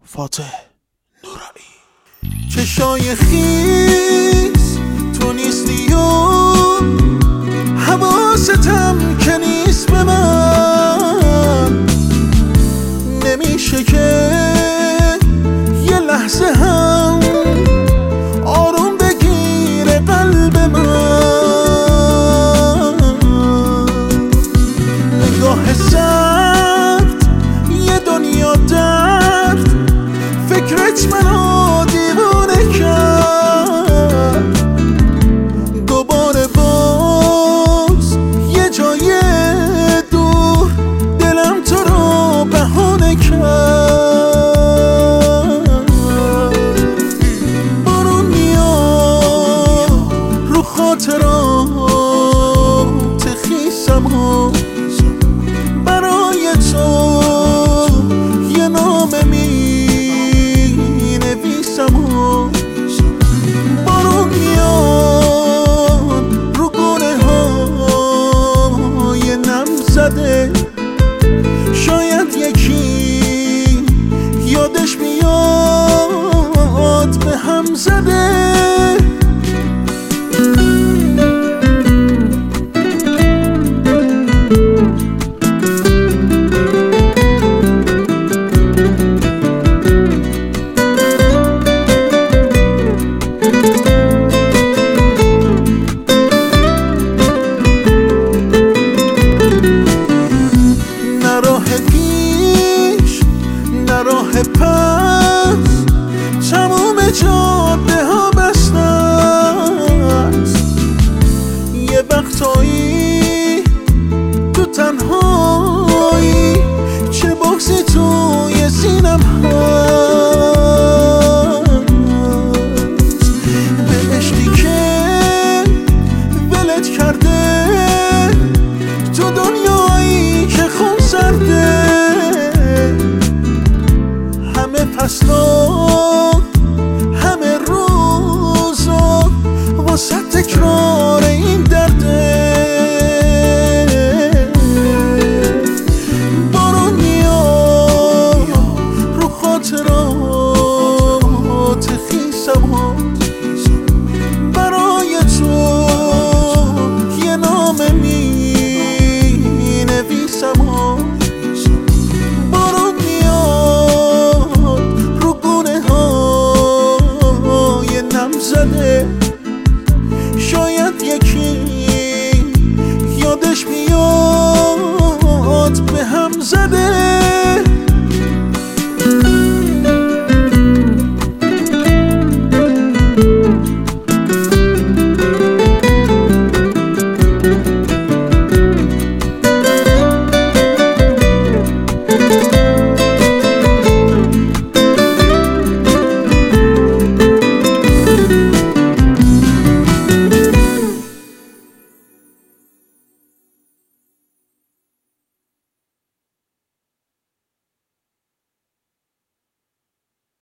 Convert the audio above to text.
فاتح نورایی. چشای خیس تو نیستی و حواستم که نیست به من، نمیشه که یه لحظه هم آروم بگیره قلب من. نگاه سرد یه دنیا درد، فکرت منو دیوانه کرد. دوباره باز یه جای دور دلم تو رو بهانه کرد. بارون میاد رو خاطرات خیسم و برای تو یه نامه می‌نویسم و بارون میاد رو گونه های نم زده. شاید یکی یادش میاد به هم زده. راه پس تموم جاده ها بسته است. یه وقتایی تو تنهایی چه بغضی توی سینم هست.